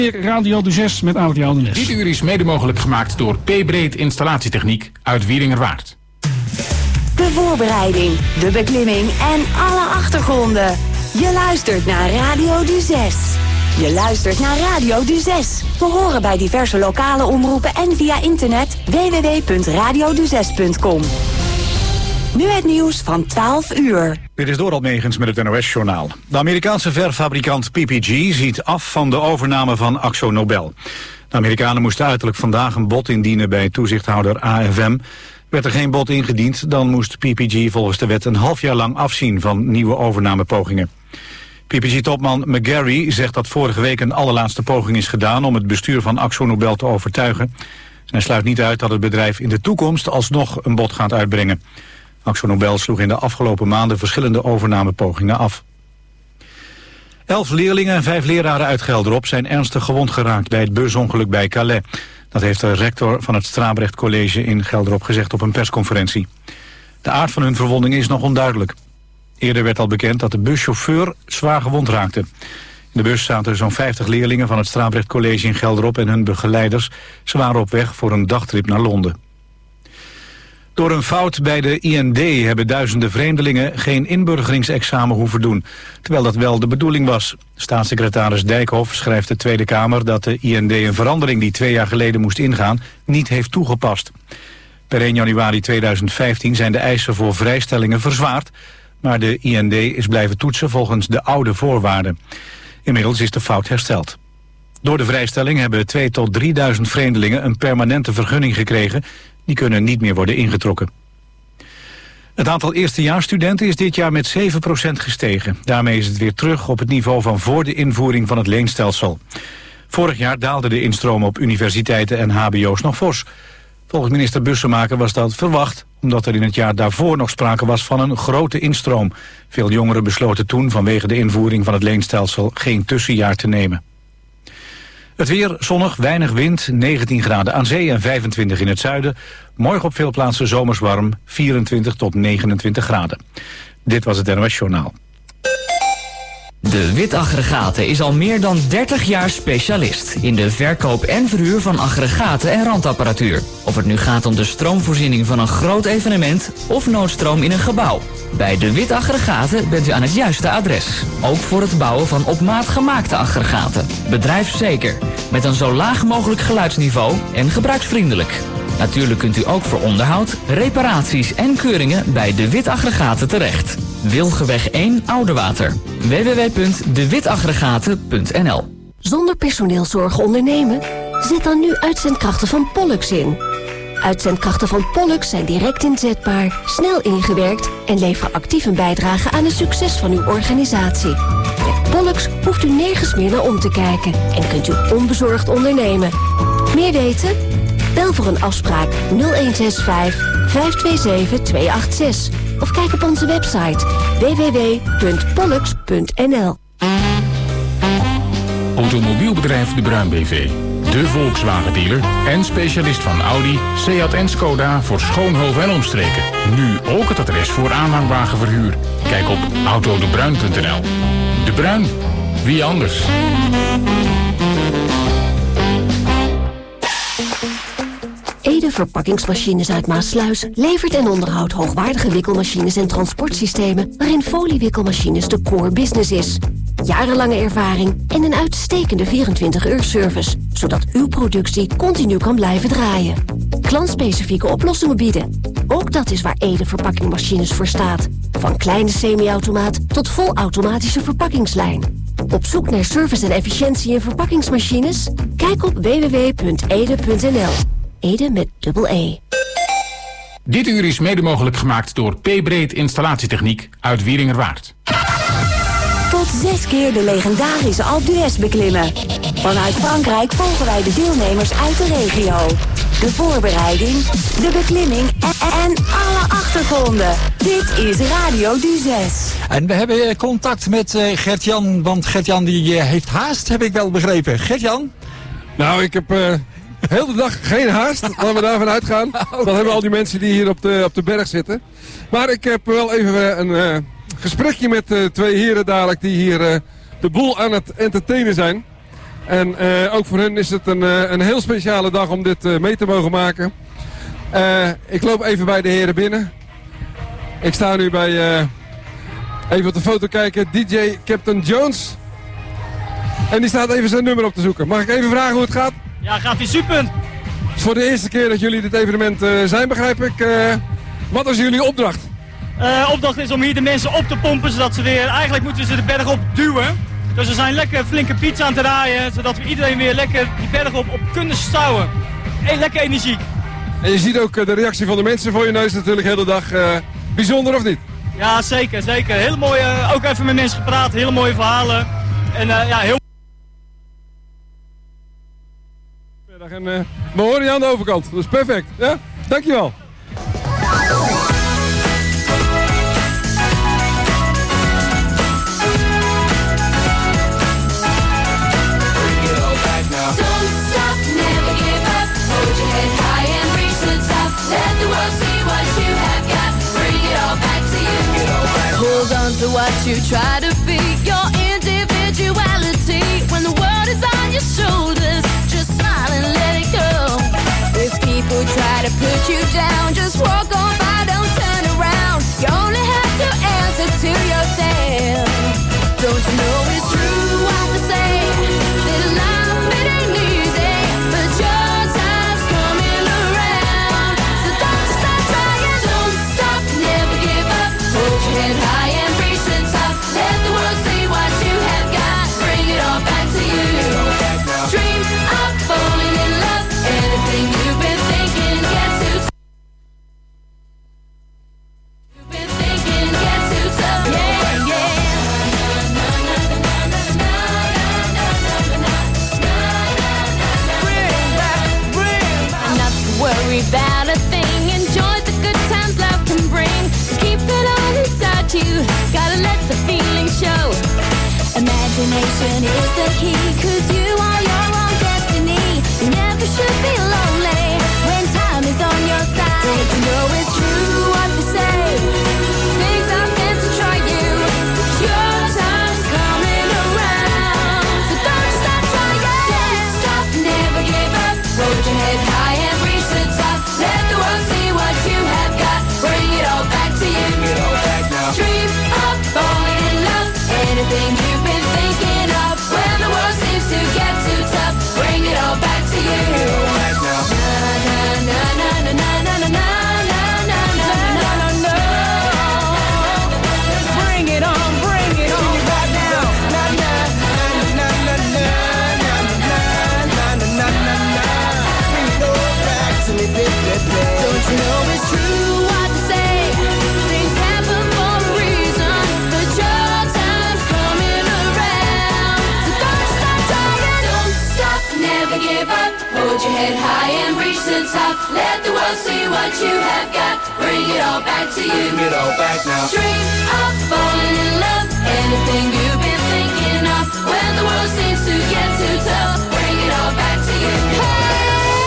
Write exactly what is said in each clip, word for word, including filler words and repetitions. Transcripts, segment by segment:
Radio de zes met Aart Jouw de Nes. Dit uur is mede mogelijk gemaakt door P-Breed Installatietechniek uit Wieringerwaard. De voorbereiding, de beklimming en alle achtergronden. Je luistert naar Radio de zes. Je luistert naar Radio de zes. We horen bij diverse lokale omroepen en via internet w w w punt radio de zes punt com. Nu het nieuws van twaalf uur. Dit is Dorald Megens met het N O S-journaal. De Amerikaanse verfabrikant P P G ziet af van de overname van AkzoNobel. De Amerikanen moesten uiterlijk vandaag een bod indienen bij toezichthouder A F M. Werd er geen bod ingediend, dan moest P P G volgens de wet een half jaar lang afzien van nieuwe overnamepogingen. P P G-topman McGarry zegt dat vorige week een allerlaatste poging is gedaan om het bestuur van AkzoNobel te overtuigen. En hij sluit niet uit dat het bedrijf in de toekomst alsnog een bod gaat uitbrengen. AkzoNobel sloeg in de afgelopen maanden verschillende overnamepogingen af. Elf leerlingen en vijf leraren uit Gelderop zijn ernstig gewond geraakt bij het busongeluk bij Calais. Dat heeft de rector van het Strabrecht College in Gelderop gezegd op een persconferentie. De aard van hun verwondingen is nog onduidelijk. Eerder werd al bekend dat de buschauffeur zwaar gewond raakte. In de bus zaten zo'n vijftig leerlingen van het Strabrecht College in Gelderop en hun begeleiders. Ze waren op weg voor een dagtrip naar Londen. Door een fout bij de I N D hebben duizenden vreemdelingen geen inburgeringsexamen hoeven doen, terwijl dat wel de bedoeling was. Staatssecretaris Dijkhoff schrijft de Tweede Kamer dat de I N D een verandering die twee jaar geleden moest ingaan niet heeft toegepast. Per één januari tweeduizend vijftien zijn de eisen voor vrijstellingen verzwaard, maar de I N D is blijven toetsen volgens de oude voorwaarden. Inmiddels is de fout hersteld. Door de vrijstelling hebben twee tot drieduizend vreemdelingen een permanente vergunning gekregen. Die kunnen niet meer worden ingetrokken. Het aantal eerstejaarsstudenten is dit jaar met zeven procent gestegen. Daarmee is het weer terug op het niveau van voor de invoering van het leenstelsel. Vorig jaar daalde de instroom op universiteiten en hbo's nog fors. Volgens minister Bussemaker was dat verwacht, omdat er in het jaar daarvoor nog sprake was van een grote instroom. Veel jongeren besloten toen vanwege de invoering van het leenstelsel geen tussenjaar te nemen. Het weer zonnig, weinig wind, negentien graden aan zee en vijfentwintig in het zuiden. Morgen op veel plaatsen zomers warm, vierentwintig tot negenentwintig graden. Dit was het N O S-journaal. De Wit Aggregaten is al meer dan dertig jaar specialist in de verkoop en verhuur van aggregaten en randapparatuur. Of het nu gaat om de stroomvoorziening van een groot evenement of noodstroom in een gebouw. Bij De Wit Aggregaten bent u aan het juiste adres. Ook voor het bouwen van op maat gemaakte aggregaten. Bedrijfszeker, met een zo laag mogelijk geluidsniveau en gebruiksvriendelijk. Natuurlijk kunt u ook voor onderhoud, reparaties en keuringen bij De Wit Aggregaten terecht. Wilgeweg één Oudewater. w w w punt de wit aggregaten punt n l. Zonder personeelszorg ondernemen? Zet dan nu uitzendkrachten van Pollux in. Uitzendkrachten van Pollux zijn direct inzetbaar, snel ingewerkt en leveren actief een bijdrage aan het succes van uw organisatie. Met Pollux hoeft u nergens meer naar om te kijken en kunt u onbezorgd ondernemen. Meer weten? Bel voor een afspraak nul een zes vijf, vijf twee zeven, twee acht zes of kijk op onze website w w w punt pollux punt n l. Automobielbedrijf De Bruin B V. De Volkswagen-dealer en specialist van Audi, Seat en Skoda voor Schoonhoven en omstreken. Nu ook het adres voor aanhangwagenverhuur. Kijk op autodebruin punt n l. De Bruin, wie anders? Ede Verpakkingsmachines uit Maassluis levert en onderhoudt hoogwaardige wikkelmachines en transportsystemen waarin foliewikkelmachines de core business is. Jarenlange ervaring en een uitstekende vierentwintig uur service, zodat uw productie continu kan blijven draaien. Klantspecifieke oplossingen bieden. Ook dat is waar Ede Verpakkingmachines voor staat. Van kleine semi-automaat tot volautomatische verpakkingslijn. Op zoek naar service en efficiëntie in verpakkingsmachines? Kijk op w w w punt ede punt n l. Ede met dubbel E. Dit uur is mede mogelijk gemaakt door P-Breed Installatietechniek uit Wieringerwaard. Tot zes keer de legendarische Alpe d'Huez beklimmen. Vanuit Frankrijk volgen wij de deelnemers uit de regio. De voorbereiding, de beklimming en, en alle achtergronden. Dit is Radio de zes. En we hebben contact met uh, Gert-Jan, want Gert-Jan die uh, heeft haast, heb ik wel begrepen. Gert-Jan? Nou, ik heb... Uh... Heel de dag geen haast, laten we daarvan uitgaan. Okay. Dan hebben al die mensen die hier op de, op de berg zitten. Maar ik heb wel even een uh, gesprekje met uh, twee heren dadelijk die hier uh, de boel aan het entertainen zijn. En uh, ook voor hen is het een, uh, een heel speciale dag om dit uh, mee te mogen maken. Uh, ik loop even bij de heren binnen. Ik sta nu bij, uh, even op de foto kijken, D J Captain Jones. En die staat even zijn nummer op te zoeken. Mag ik even vragen hoe het gaat? Ja, gaat hij super. Het is voor de eerste keer dat jullie dit evenement uh, zijn, begrijp ik. Uh, wat is jullie opdracht? Uh, opdracht is om hier de mensen op te pompen, zodat ze weer, eigenlijk moeten ze de berg op duwen. Dus we zijn lekker flinke pizza aan te draaien, zodat we iedereen weer lekker die berg op, op kunnen stouwen. Hey, lekker energiek. En je ziet ook uh, de reactie van de mensen voor je neus natuurlijk de hele dag. Uh, bijzonder of niet? Ja, zeker, zeker. Hele mooie, uh, ook even met mensen gepraat, hele mooie verhalen. En uh, ja, heel... En, uh, we horen je aan de overkant, dus perfect. Ja? Dankjewel. Hold on to what you try to be, your individuality. When the world is on your shoulders, just smile and let it go. If people try to put you down, just walk on by, don't turn around. You only have to answer to yourself. Don't you know it's true what they say, that life it ain't easy, but your time's coming around. So don't you stop trying, don't stop, never give up. Hold your head high and reach the top. Let the world see what you have got. Bring it all back to you. Dream of falling in love. Anything you've been thinking, get too tough. You've been thinking, get too tough. Yeah, yeah. Bring back, bring back. Not to worry about a thing. Enjoy the good times love can bring. Keep it all inside you. Gotta let the feeling show. Imagination is the key, 'cause you are your own destiny. You never should be lonely when time is on your side. Don't you know it's true what they say? Things are meant to try you. Your time's coming around. So don't you stop trying. Don't stop, never give up. Hold your head high and reach the top. Let the world see what you have got. Bring it all back to you. Dream of falling in love. Anything you've been thinking of. When the world seems to get too tough, bring it all back to you. Na na na na na na na na na na na na. Bring it on, bring it on right now. Na na na na na na na na na na na. Bring it all back to me, baby. Don't you know it's true what they say? Things happen for a reason, but your time's coming around. So don't stop trying. Don't stop, never give up. Hold your head high and reach the top. Let the world see what you have got. Bring it all back to you. Bring it all back now. Dream of falling in love. Anything you've been thinking of. When the world seems to get too tough, bring it all back to you. Hey!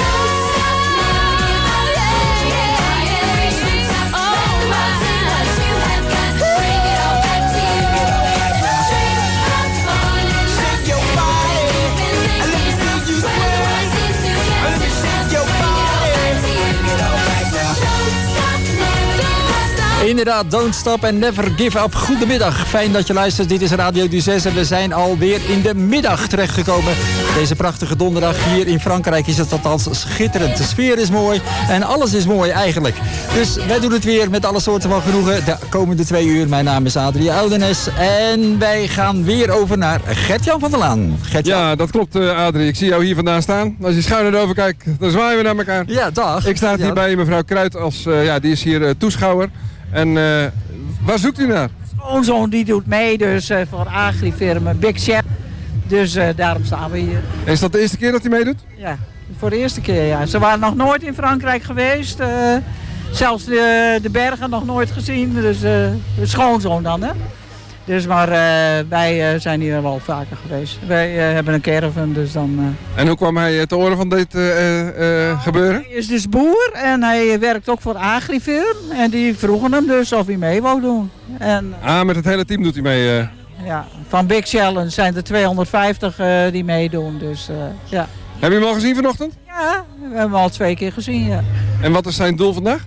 Inderdaad, don't stop and never give up. Goedemiddag, fijn dat je luistert. Dit is Radio Du zes en we zijn alweer in de middag terechtgekomen. Deze prachtige donderdag hier in Frankrijk is het althans schitterend. De sfeer is mooi en alles is mooi eigenlijk. Dus wij doen het weer met alle soorten van genoegen de komende twee uur. Mijn naam is Adrie Oudenes en wij gaan weer over naar Gert-Jan van der Laan. Gert-Jan. Ja, dat klopt uh, Adrie. Ik zie jou hier vandaan staan. Als je schuin erover kijkt, dan zwaaien we naar elkaar. Ja, dag. Ik sta hier ja. bij mevrouw Kruid als, uh, ja, die is hier uh, toeschouwer. En uh, waar zoekt u naar? Schoonzoon die doet mee, dus uh, voor agrifirma Big Chef. Dus uh, daarom staan we hier. Is dat de eerste keer dat hij meedoet? Ja, voor de eerste keer, ja. Ze waren nog nooit in Frankrijk geweest. Uh, zelfs de, de bergen nog nooit gezien. Dus uh, de schoonzoon dan, hè. Dus maar uh, wij uh, zijn hier wel vaker geweest. Wij uh, hebben een caravan, dus dan... Uh... En hoe kwam hij te oren van dit uh, uh, gebeuren? Hij is dus boer en hij werkt ook voor Agrifirm. En die vroegen hem dus of hij mee wou doen. En, ah, met het hele team doet hij mee? Uh... ja. Van Big Challenge zijn er tweehonderdvijftig uh, die meedoen. Dus, uh, ja. Heb je hem al gezien vanochtend? Ja, we hebben hem al twee keer gezien. Ja. En wat is zijn doel vandaag?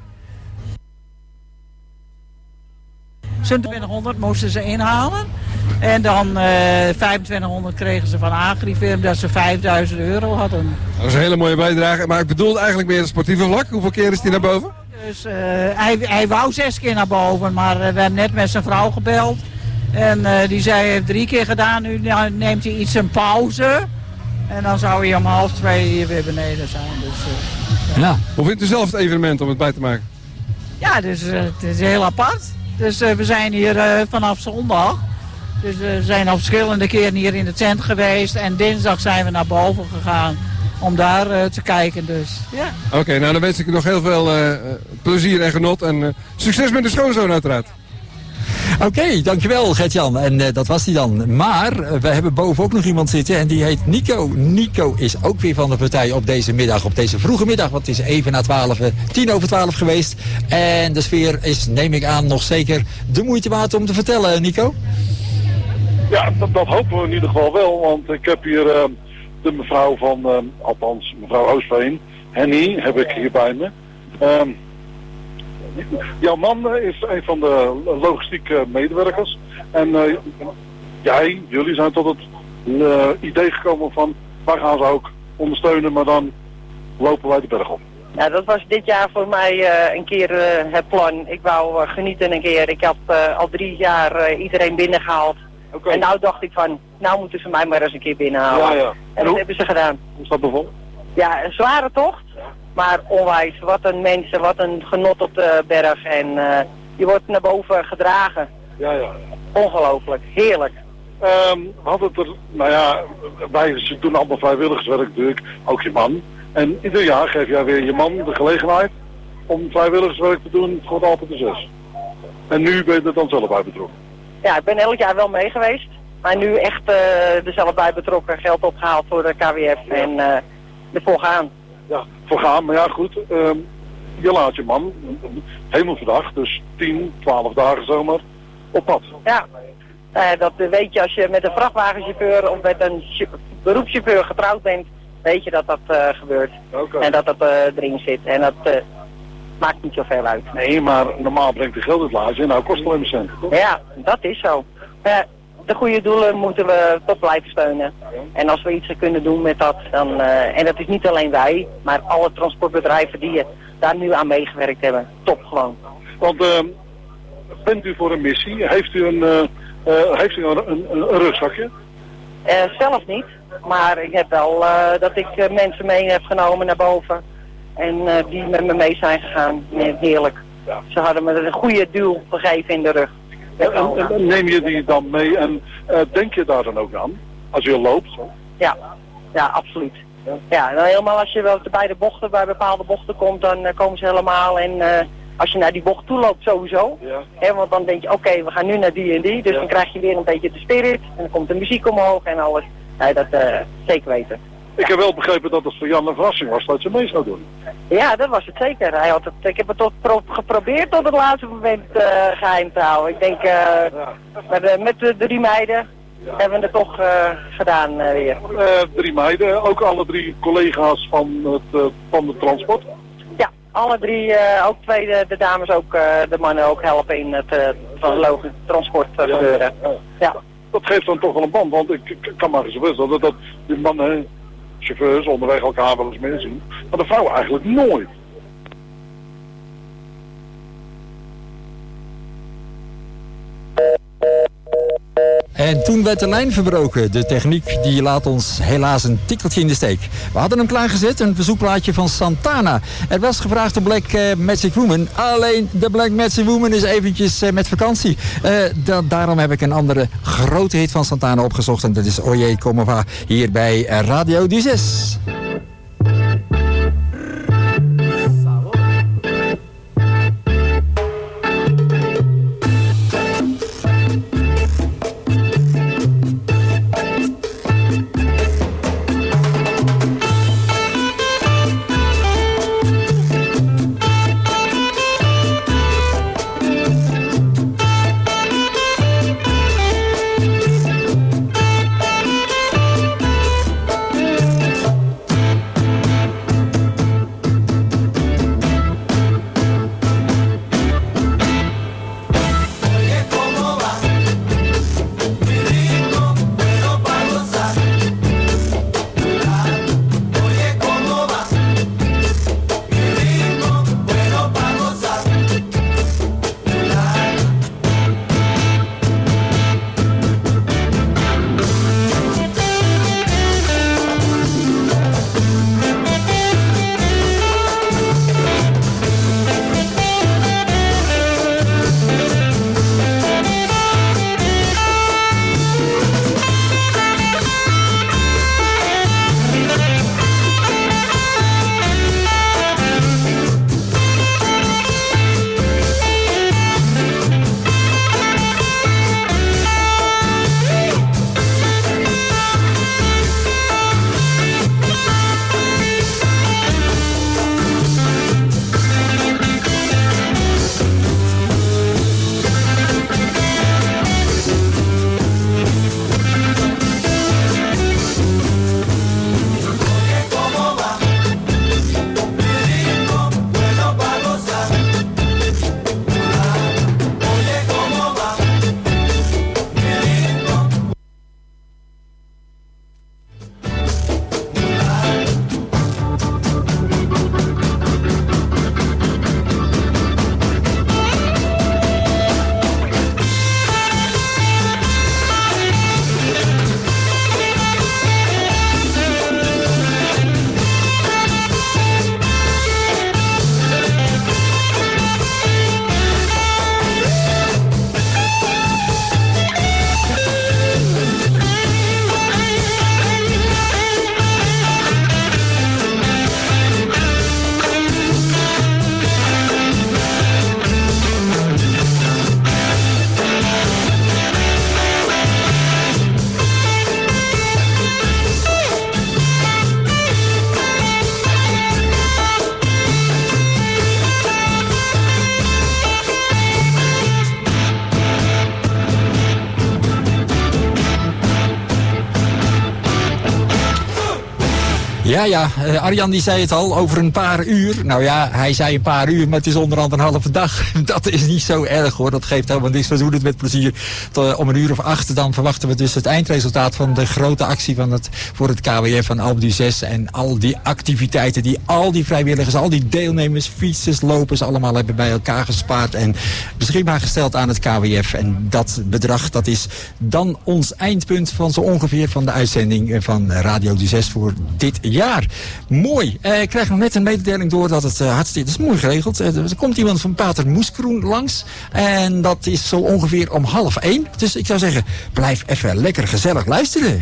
tweeëntwintighonderd moesten ze inhalen. En dan uh, vijfentwintighonderd kregen ze van Agrifirm dat ze vijfduizend euro hadden. Dat is een hele mooie bijdrage. Maar ik bedoel eigenlijk meer het sportieve vlak. Hoeveel keer is hij naar boven? Dus, uh, hij, hij wou zes keer naar boven, maar uh, we hebben net met zijn vrouw gebeld. En uh, die zei, hij heeft drie keer gedaan, nu neemt hij iets een pauze. En dan zou hij om half twee hier weer beneden zijn. Dus, uh, ja. Hoe vindt u zelf het evenement om het bij te maken? Ja, dus, uh, het is heel apart. Dus uh, we zijn hier uh, vanaf zondag. Dus we zijn al verschillende keren hier in de tent geweest. En dinsdag zijn we naar boven gegaan om daar uh, te kijken. Dus, ja. Oké, okay, nou dan wens ik u nog heel veel uh, plezier en genot. En uh, succes met de schoonzoon uiteraard. Oké, okay, dankjewel Gert-Jan. En uh, dat was hij dan. Maar uh, we hebben boven ook nog iemand zitten en die heet Nico. Nico is ook weer van de partij op deze middag, op deze vroege middag. Want het is even na twaalf, uh, tien over twaalf geweest. En de sfeer is, neem ik aan, nog zeker de moeite waard om te vertellen, Nico. Ja, dat, dat hopen we in ieder geval wel. Want ik heb hier uh, de mevrouw van, uh, althans mevrouw Oostveen, Henny, heb ik hier bij me. Um, Jouw man is een van de logistieke medewerkers. En uh, jij, jullie zijn tot het uh, idee gekomen van, wij gaan ze ook ondersteunen, maar dan lopen wij de berg op. Nou, dat was dit jaar voor mij uh, een keer uh, het plan. Ik wou uh, genieten een keer. Ik had uh, al drie jaar uh, iedereen binnengehaald. Okay. En nou dacht ik van, nou moeten ze mij maar eens een keer binnenhalen. Ja, ja. En, en dat hoe? hebben ze gedaan. Hoe is dat bevonden? Ja, een zware tocht. Maar onwijs, wat een mensen, wat een genot op de berg. En uh, je wordt naar boven gedragen. Ja, ja. Ongelooflijk, heerlijk. Um, we hadden het er, nou ja, wij doen allemaal vrijwilligerswerk natuurlijk, ook je man. En ieder jaar geef jij weer je man de gelegenheid om vrijwilligerswerk te doen voor altijd de zes. En nu ben je er dan zelf bij betrokken. Ja, ik ben elk jaar wel mee geweest. Maar nu echt uh, er zelf bij betrokken, geld opgehaald voor de K W F en uh, ervoor gaan. Ja, voor gaan, maar ja goed, um, je laat je man, hemelverdag, dus tien, twaalf dagen zomaar, op pad. Ja, uh, dat weet je als je met een vrachtwagenchauffeur of met een beroepschauffeur getrouwd bent, weet je dat dat uh, gebeurt. Okay. En dat dat uh, erin zit en dat uh, maakt niet zoveel uit. Nee, maar normaal brengt de geld het laatje en nou kost het alleen maar centen, toch? Ja, dat is zo. Uh, De goede doelen moeten we toch blijven steunen. En als we iets kunnen doen met dat, dan, uh, en dat is niet alleen wij, maar alle transportbedrijven die daar nu aan meegewerkt hebben. Top gewoon. Want uh, bent u voor een missie? Heeft u een, uh, uh, heeft u een, een, een rugzakje? Uh, zelf niet, maar ik heb wel uh, dat ik uh, mensen mee heb genomen naar boven. En uh, die met me mee zijn gegaan. Heerlijk. Ja. Ze hadden me een goede duw gegeven in de rug. En, en, en neem je die dan mee en uh, denk je daar dan ook aan? Als je loopt? Zo? Ja, ja, absoluut. Ja, ja dan helemaal als je wel bij de bochten, bij bepaalde bochten komt, dan uh, komen ze helemaal. En uh, als je naar die bocht toe loopt sowieso. Ja. Hè, want dan denk je, oké, okay, we gaan nu naar die en die. Dus ja. Dan krijg je weer een beetje de spirit. En dan komt de muziek omhoog en alles. Ja, dat uh, zeker weten. Ik heb wel begrepen dat het voor Jan een verrassing was dat ze mee zou doen. Ja, dat was het zeker. Hij had het, ik heb het tot pro geprobeerd tot het laatste moment uh, geheim te houden. Ik denk, uh, ja. met, de, met de drie meiden ja. hebben we het toch uh, gedaan uh, weer. Uh, drie meiden, ook alle drie collega's van het, uh, van het transport? Ja, alle drie, uh, ook twee, de, de dames, ook uh, de mannen ook helpen in het uh, van logisch transport uh, gebeuren. Ja, ja. Ja. Dat geeft dan toch wel een band, want ik, ik kan maar eens weten dat, dat die mannen, chauffeurs onderweg elkaar wel eens meer zien, maar de vrouwen eigenlijk nooit. En toen werd de lijn verbroken. De techniek die laat ons helaas een tikkeltje in de steek. We hadden hem klaargezet, een verzoekplaatje van Santana. Er was gevraagd de Black uh, Magic Woman. Alleen de Black Magic Woman is eventjes uh, met vakantie. Uh, da daarom heb ik een andere grote hit van Santana opgezocht. En dat is Oye Como Va hier bij Radio Du zes. Ja, ja, uh, Arjan die zei het al, over een paar uur. Nou ja, hij zei een paar uur, maar het is onderhand een halve dag. Dat is niet zo erg hoor, dat geeft helemaal niks. We doen het met plezier. Tot, uh, om een uur of acht, dan verwachten we dus het eindresultaat van de grote actie van het, voor het K W F van Alpe d'Huez. En al die activiteiten die al die vrijwilligers, al die deelnemers, fietsers, lopers allemaal hebben bij elkaar gespaard. En beschikbaar gesteld aan het K W F. En dat bedrag, dat is dan ons eindpunt van zo ongeveer van de uitzending van Radio d'Huez voor dit jaar. Mooi. Uh, ik krijg nog net een mededeling door dat het uh, hartstikke, dat is mooi geregeld. Uh, er komt iemand van Pater Moeskroen langs. En dat is zo ongeveer om half één. Dus ik zou zeggen, blijf even lekker gezellig luisteren.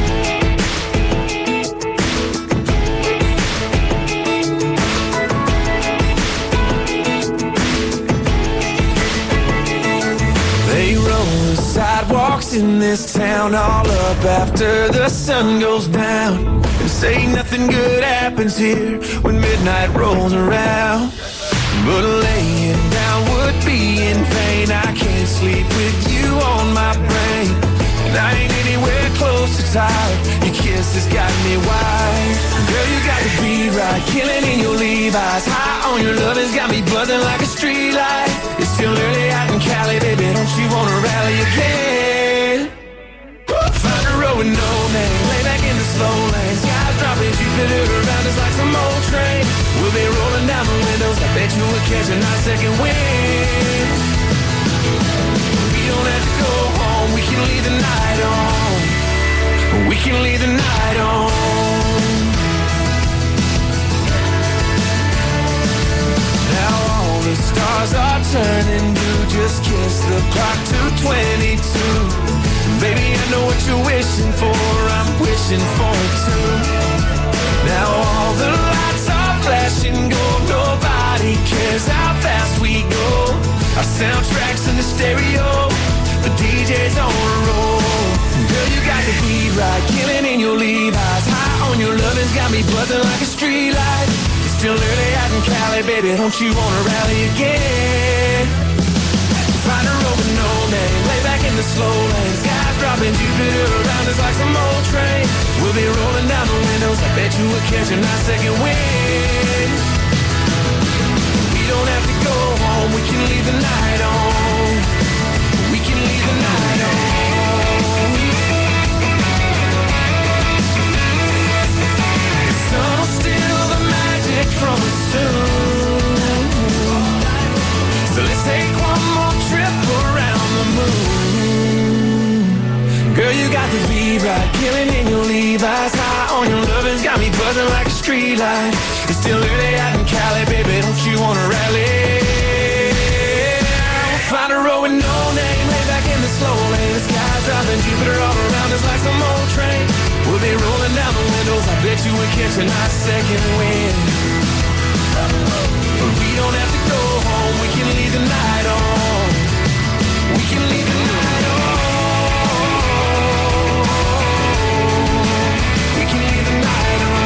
Sidewalks in this town all up after the sun goes down, and say nothing good happens here when midnight rolls around. But laying down would be in vain. I can't sleep with you on my brain, and I ain't anywhere close to tired. Your kiss has got me wired. Girl, you got to be right, killing in your Levi's. High on your love has got me buzzing like a street light. It's still early out in Cali, baby, don't you wanna rally again? Find a road with no name, lay back in the slow lane. Skies dropping, Jupiter around us like some old train. We'll be rolling down the windows, I bet you we'll catch a nice second wind. We don't have to go home, we can leave the night on. We can leave the night on. Now all the stars are turning blue. Just kiss the clock to twenty-two. Baby, I know what you're wishing for, I'm wishing for it too. Now all the lights are flashing gold. Nobody cares how fast we go. Our soundtrack's in the stereo, the D J's on a roll. Girl, you got to be right, killing in your Levi's. High on your love has got me buzzing like a street light. It's still early out in Cali, baby, don't you wanna rally again? Find a road with no name, lay back in the slow lane. Skies dropping, Jupiter around us like some old train. We'll be rolling down the windows, I bet you we'll catch a nice second wind. We don't have to go home, we can leave the night on. We can leave the night on. The sun will steal the magic from us soon. So let's take one more trip around the moon. Girl, you got to be right, killing in your Levi's. High on your love has got me buzzing like a street light. It's still early out in Cali, baby, don't you wanna rally? We'll find a road with no name, lay back in the slow lane. The sky's dropping, Jupiter all around us like some old train. We'll be rolling down the windows, I bet you we'll catch a nice second wind. But we don't have to go home, we can leave the night on. We can leave the night on. We can leave the night on.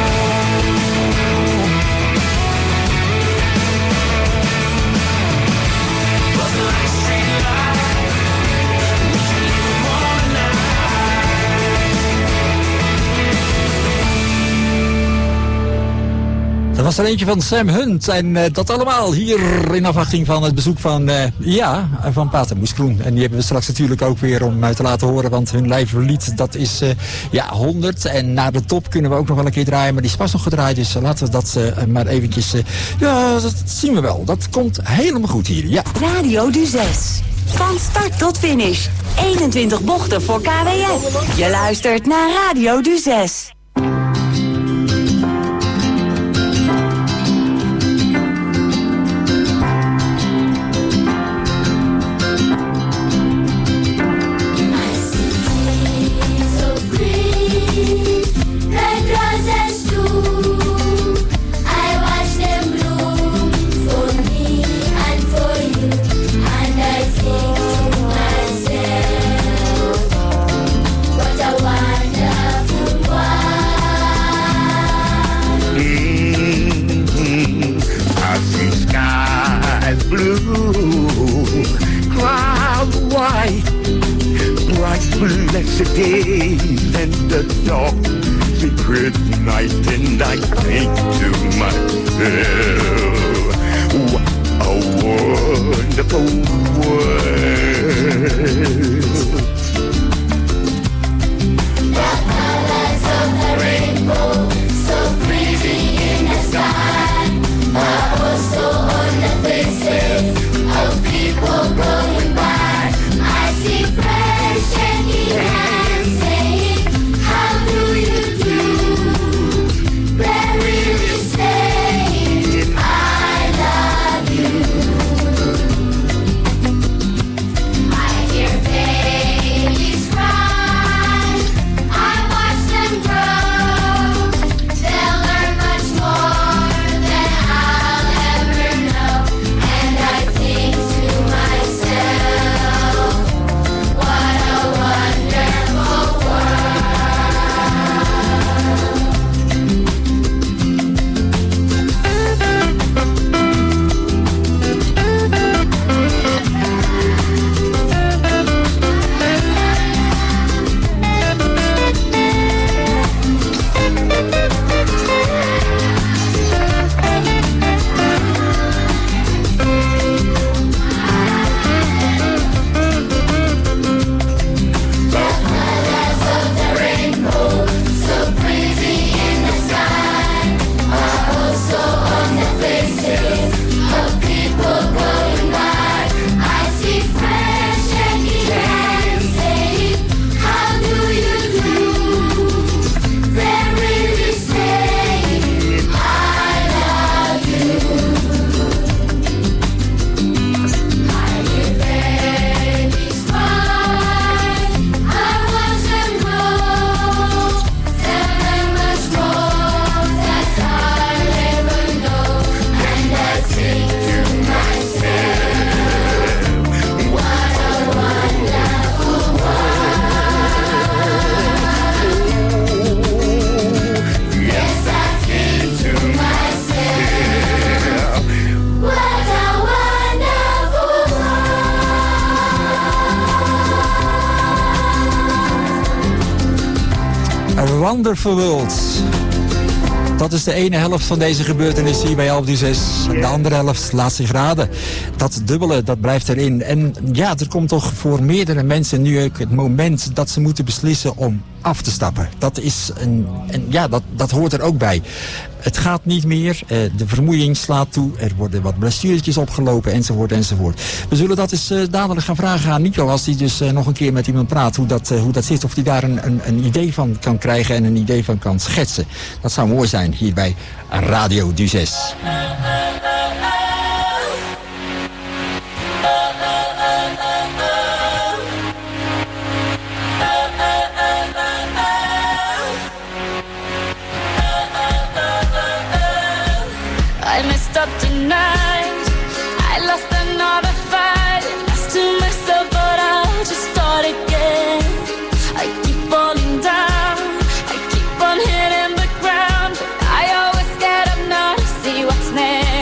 Buzzing like a street light. We can leave the morning night. Dat was er eentje van Sam Hunt en uh, dat allemaal hier in afwachting van het bezoek van, uh, ja, van Pater Moeskroen. En die hebben we straks natuurlijk ook weer om uh, te laten horen, want hun live lied, dat is uh, ja, honderd. En naar de top kunnen we ook nog wel een keer draaien, maar die is pas nog gedraaid, dus uh, laten we dat uh, maar eventjes, uh, ja, dat zien we wel. Dat komt helemaal goed hier, ja. Radio d'Huez. Van start tot finish. eenentwintig bochten voor K W F. Je luistert naar Radio d'Huez. Blessed days and the dark secret night and I think to myself, what a wonderful world. The colors of the rainbow, so pretty in the sky, are also on the faces of people going by. I see friends shaking hands saying, how do you do? They're really saying, I love you. I hear babies cry, I watch them grow. They'll learn much more than I'll ever know. And I think to myself, what a wonderful world. The colors of the rainbow, so pretty in the sky, are also on the faces of people going by. I see friends shaking hands saying, how do you do? They're really saying, I love you. I hear babies cry, I watch them grow. Tell them much more that I'll ever know. And I think to myself, what a wonderful world. Yes, I think to myself, what a wonderful A Wonderful World. Dat is de ene helft van deze gebeurtenis hier bij Alpe d'Huez. En de andere helft laat zich raden. Dat dubbele, dat blijft erin. En ja, er komt toch voor meerdere mensen nu ook het moment dat ze moeten beslissen om af te stappen. Dat is een, en ja, dat, dat hoort er ook bij. Het gaat niet meer, uh, de vermoeiing slaat toe, er worden wat blessuretjes opgelopen, enzovoort, enzovoort. We zullen dat eens uh, dadelijk gaan vragen aan Nico, als hij dus uh, nog een keer met iemand praat, hoe dat, uh, hoe dat zit, of hij daar een, een, een idee van kan krijgen en een idee van kan schetsen. Dat zou mooi zijn hier bij Radio d'Huez. I messed up tonight. I lost another fight. Lost to myself, but I'll just start again. I keep falling down. I keep on hitting the ground. But I always get up now to see what's next.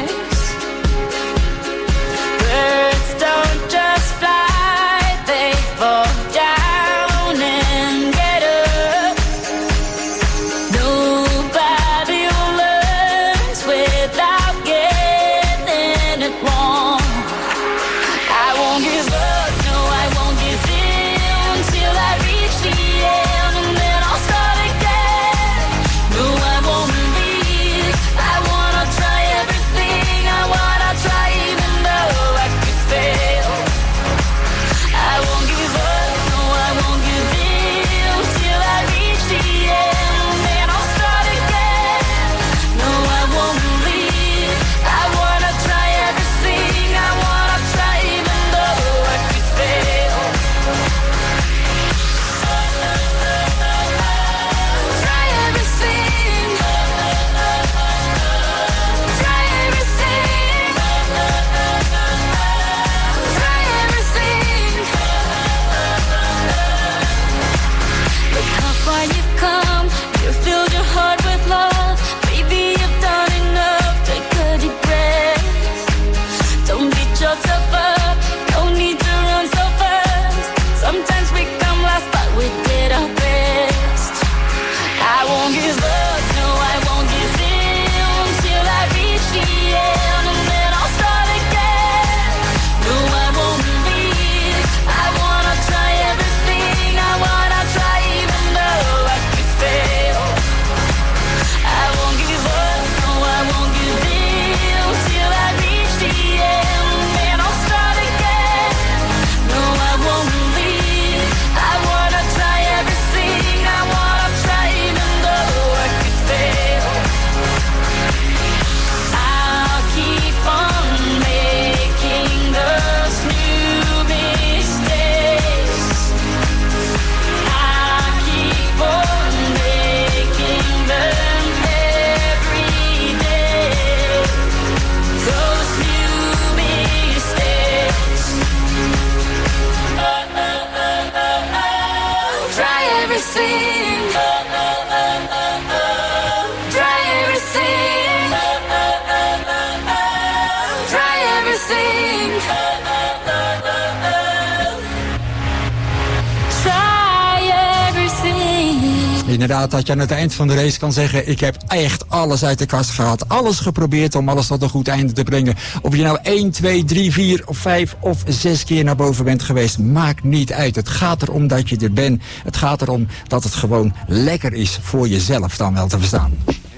inderdaad dat je aan het eind van de race kan zeggen, ik heb echt alles uit de kast gehad. Alles geprobeerd om alles tot een goed einde te brengen. Of je nou één, twee, drie, vier of vijf of zes keer naar boven bent geweest, maakt niet uit. Het gaat erom dat je er bent. Het gaat erom dat het gewoon lekker is voor jezelf dan wel te verstaan.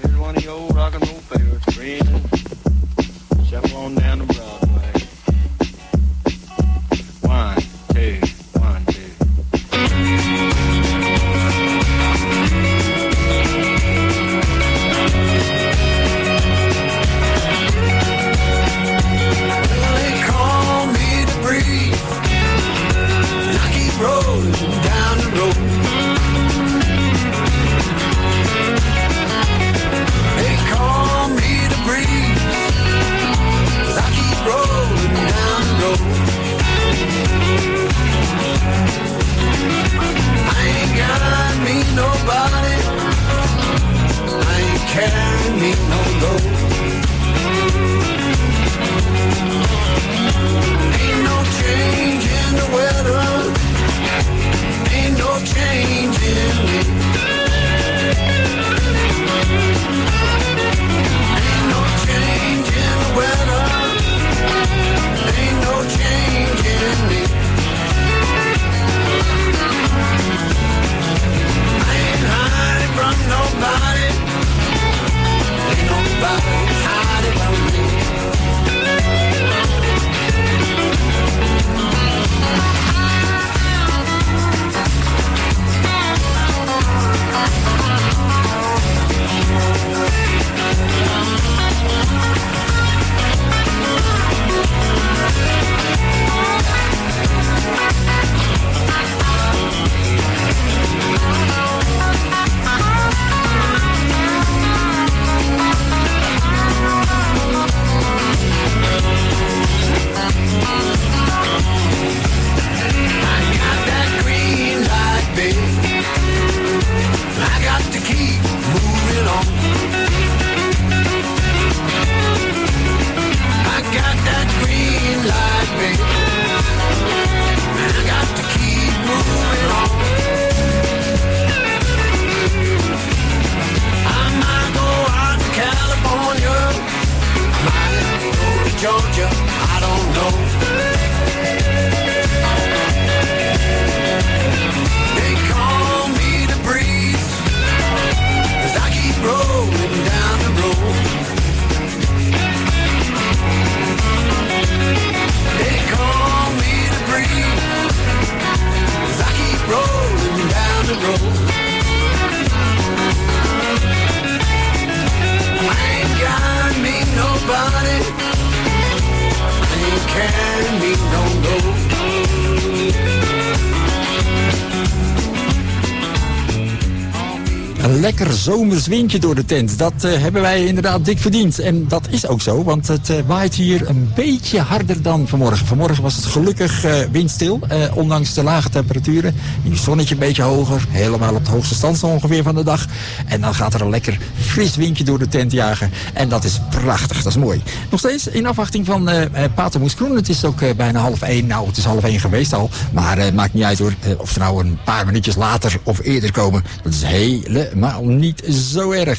Een lekker zomers windje door de tent. Dat uh, hebben wij inderdaad dik verdiend. En dat is ook zo, want het uh, waait hier een beetje harder dan vanmorgen. Vanmorgen was het gelukkig uh, windstil, uh, ondanks de lage temperaturen. Nu is het zonnetje een beetje hoger, helemaal op de hoogste stand zo ongeveer van de dag. En dan gaat er een lekker fris windje door de tent jagen. En dat is prachtig, dat is mooi. Nog steeds in afwachting van uh, Patermoes Kroen. Het is ook uh, bijna half één. Nou, het is half één geweest al. Maar het uh, maakt niet uit hoor, uh, of ze nou een paar minuutjes later of eerder komen. Dat is helemaal niet zo erg.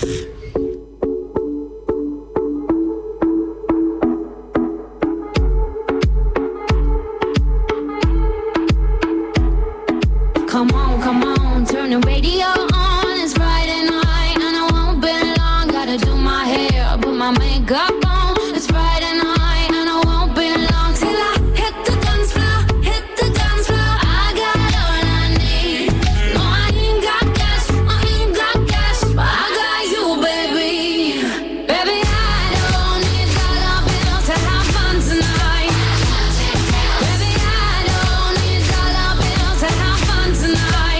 Come on, come on, turn the radio on. It's Friday night and I won't be long. Gotta do my hair, put my makeup on. It's Friday night and I won't be long till I hit the dance floor, hit the dance floor. I got all I need. No, I ain't got cash, I ain't got cash, but I got you, baby. Baby, I don't need dollar bills to have fun tonight. Baby, I don't need dollar bills to have fun tonight.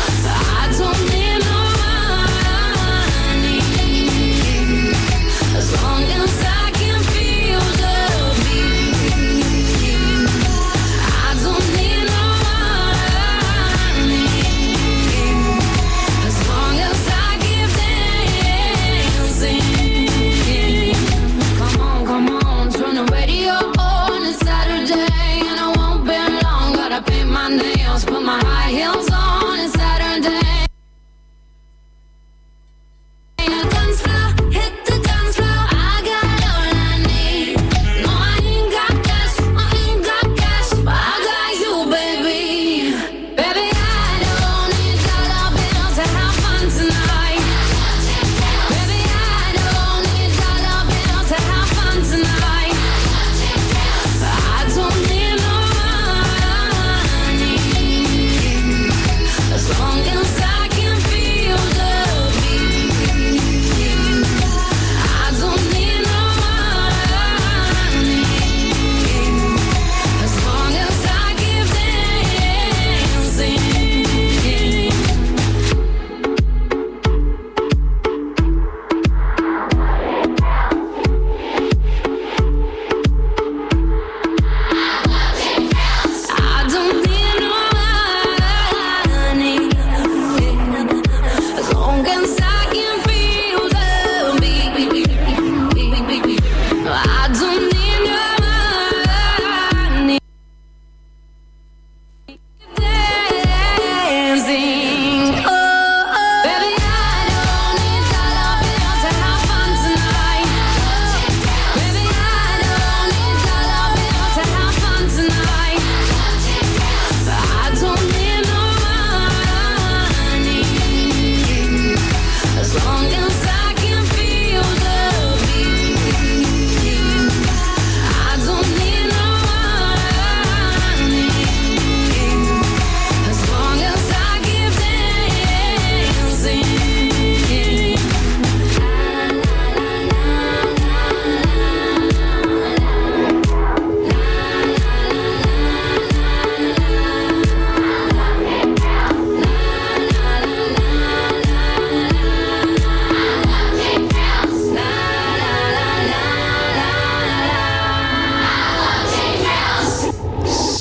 I don't need no money, as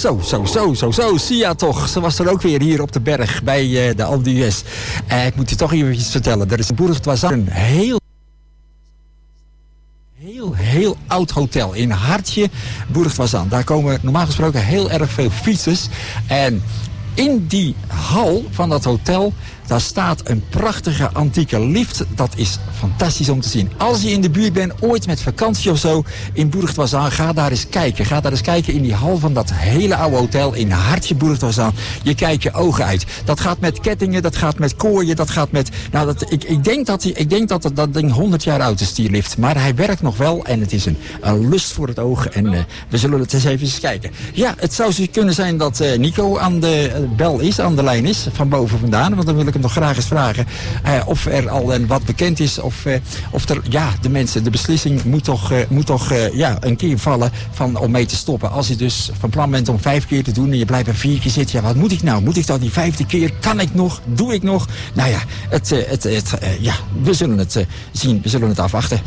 Zo, zo, zo, zo, zo. Sia toch. Ze was er ook weer hier op de berg bij uh, de Alpe d'Huez. Uh, ik moet je toch even iets vertellen. Er is in Bourg-d'Oisans een heel... Heel, heel oud hotel in Hartje, Bourg-d'Oisans. Daar komen normaal gesproken heel erg veel fietsers. En in die hal van dat hotel, daar staat een prachtige antieke lift. Dat is fantastisch om te zien. Als je in de buurt bent, ooit met vakantie of zo, in Bourg-d'Oisans, ga daar eens kijken. Ga daar eens kijken in die hal van dat hele oude hotel in Hartje, Bourg-d'Oisans. Je kijkt je ogen uit. Dat gaat met kettingen, dat gaat met kooien, dat gaat met... Nou, dat, ik, ik denk dat, ik denk dat dat ding honderd jaar oud is, die lift. Maar hij werkt nog wel en het is een, een lust voor het oog. En uh, we zullen het eens even eens kijken. Ja, het zou zo kunnen zijn dat uh, Nico aan de uh, bel is, aan de lijn is, van boven vandaan. Want dan wil ik hem nog graag eens vragen uh, of er al uh, wat bekend is. Of, uh, of er, ja, de mensen, de beslissing moet toch, uh, moet toch uh, ja, een keer vallen van, om mee te stoppen. Als je dus van plan bent om vijf keer te doen en je blijft bij vier keer zitten. Ja, wat moet ik nou? Moet ik dan die vijfde keer? Kan ik nog? Doe ik nog? Nou ja, het, uh, het, het, uh, ja we zullen het uh, zien. We zullen het afwachten.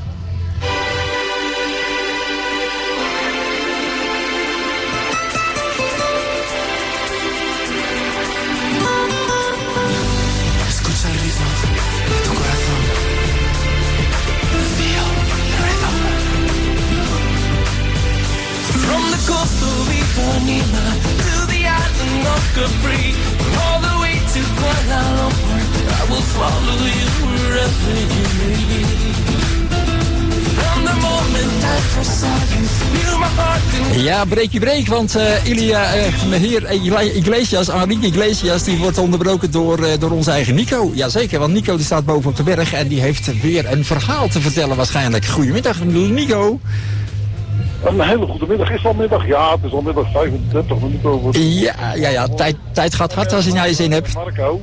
To the island of Capri, all the way to Kuala Lumpur, I will follow you wherever you may be. From the moment I first saw you, knew my heart didn't... Ja, breekje breek, want uh, Ilia, uh, heer Iglesias, Enrique Iglesias, die wordt onderbroken door, uh, door onze eigen Nico. Jazeker, want Nico die staat boven op de berg en die heeft weer een verhaal te vertellen waarschijnlijk. Goedemiddag, Nico. Een hele goede middag. Is het al middag? Ja, het is al middag vijfendertig minuten over. Ja, ja, ja. Tijd, tijd gaat hard als je naar je zin hebt. Marco.